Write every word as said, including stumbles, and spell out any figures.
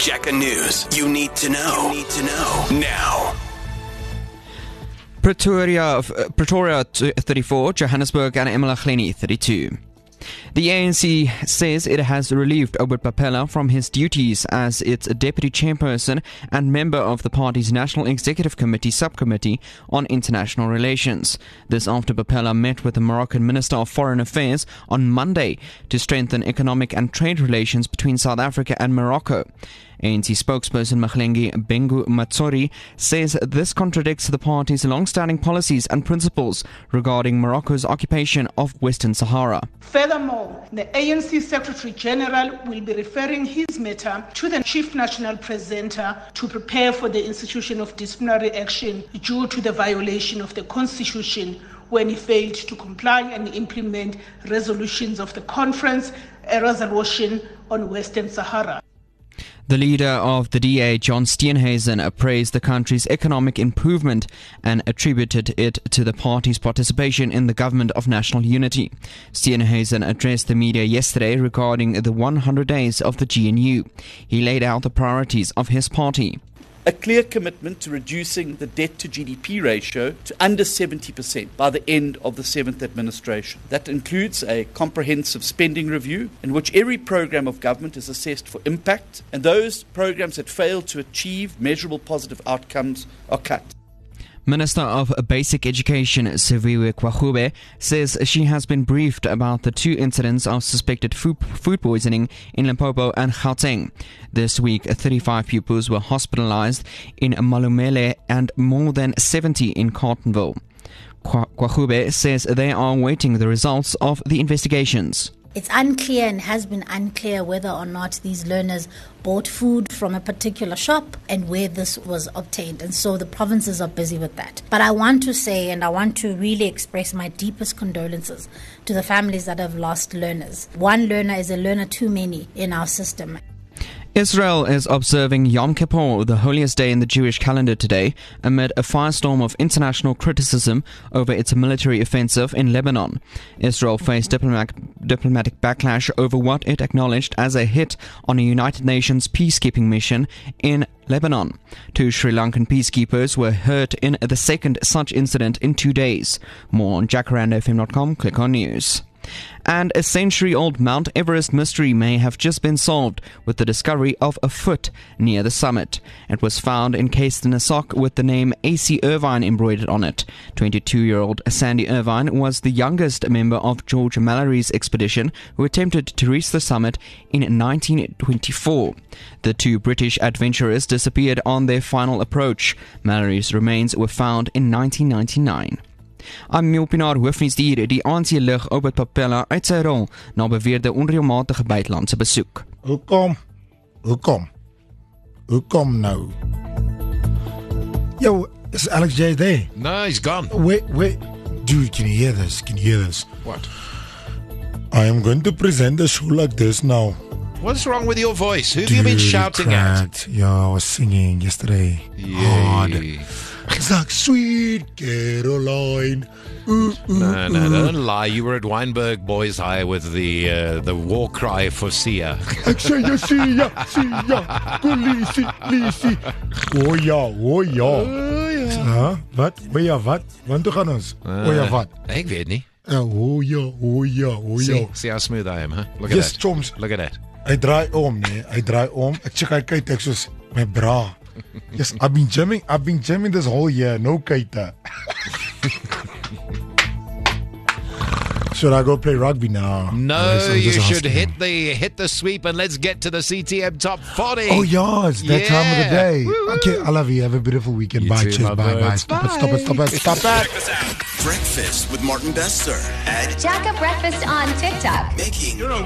Jaca News. You need to know. You need to know now. Pretoria, uh, Pretoria thirty-four, Johannesburg and eMalahleni thirty-two. The A N C says it has relieved Obert Papela from his duties as its deputy chairperson and member of the party's National Executive Committee subcommittee on international relations. This after Papela met with the Moroccan Minister of Foreign Affairs on Monday to strengthen economic and trade relations between South Africa and Morocco. A N C spokesperson Mahlengi Bengu Matsori says this contradicts the party's long-standing policies and principles regarding Morocco's occupation of Western Sahara. Furthermore, the A N C Secretary General will be referring his matter to the Chief National Presenter to prepare for the institution of disciplinary action due to the violation of the Constitution when he failed to comply and implement resolutions of the conference, a resolution on Western Sahara. The leader of the D A, John Steenhuisen, praised the country's economic improvement and attributed it to the party's participation in the government of national unity. Steenhuisen addressed the media yesterday regarding the one hundred days of the G N U. He laid out the priorities of his party. A clear commitment to reducing the debt to G D P ratio to under seventy percent by the end of the seventh administration. That includes a comprehensive spending review in which every program of government is assessed for impact, and those programs that fail to achieve measurable positive outcomes are cut. Minister of Basic Education, Siviwe Kwagube, says she has been briefed about the two incidents of suspected food, food poisoning in Limpopo and Gauteng. This week, thirty-five pupils were hospitalized in Malumele and more than seventy in Carletonville. Kwagube says they are awaiting the results of the investigations. It's unclear and has been unclear whether or not these learners bought food from a particular shop and where this was obtained. And so the provinces are busy with that. But I want to say, and I want to really express my deepest condolences to the families that have lost learners. One learner is a learner too many in our system. Israel is observing Yom Kippur, the holiest day in the Jewish calendar today, amid a firestorm of international criticism over its military offensive in Lebanon. Israel faced diplomatic, diplomatic backlash over what it acknowledged as a hit on a United Nations peacekeeping mission in Lebanon. Two Sri Lankan peacekeepers were hurt in the second such incident in two days. More on jacaranda f m dot com, click on news. And a century-old Mount Everest mystery may have just been solved with the discovery of a foot near the summit. It was found encased in a sock with the name A C Irvine embroidered on it. twenty-two-year-old Sandy Irvine was the youngest member of George Mallory's expedition who attempted to reach the summit in nineteen twenty-four. The two British adventurers disappeared on their final approach. Mallory's remains were found in nineteen ninety-nine. I'm Milpinaar hoofnuus die die A N C lig Obert Papela uit sy rol na beweerde onreëlmatige buitelandse besoek. Hoekom? Hoekom? Hoekom nou? Yo, is Alex J there? No, he's gone. Wait, wait. Dude, can you hear this? Can you hear this? What? I am going to present the show like this now. What's wrong with your voice? Who have Dude, you been shouting at? Yeah, I was singing yesterday. Hard. Yay. It's like Sweet Caroline. Ooh, ooh, No, no, ooh. don't lie. You were at Weinberg Boys High with the uh, the war cry for Sia. Ek sê jy Sia, Sia, Kulisi, Lisi. O ja, o ja. Huh? Wat? O ja, wat? Want toe gaan ons? O ja, wat? Ek weet nie. Uh, o ja, o ja, o ja. See, see how smooth I am, huh? Look at Yes, that. chums. Look at that. Hy draai om, nee. Hy draai om. Ek check hy kyk ek soos my bra. Yes, I've been gymming. I've been gymming this whole year. No kaita. Should I go play rugby now? No, I'm you just should asking. hit the hit the sweep and let's get to the C T M top forty. Oh yeah, it's that time of the Yeah. day. Okay, I love you. Have a beautiful weekend. You Bye. too, Cheers. my Bye. Bye. birds. Stop it. Stop it. Stop it. Stop it. Check us out. Breakfast with Martin Bester at Jack Up Breakfast on TikTok. Making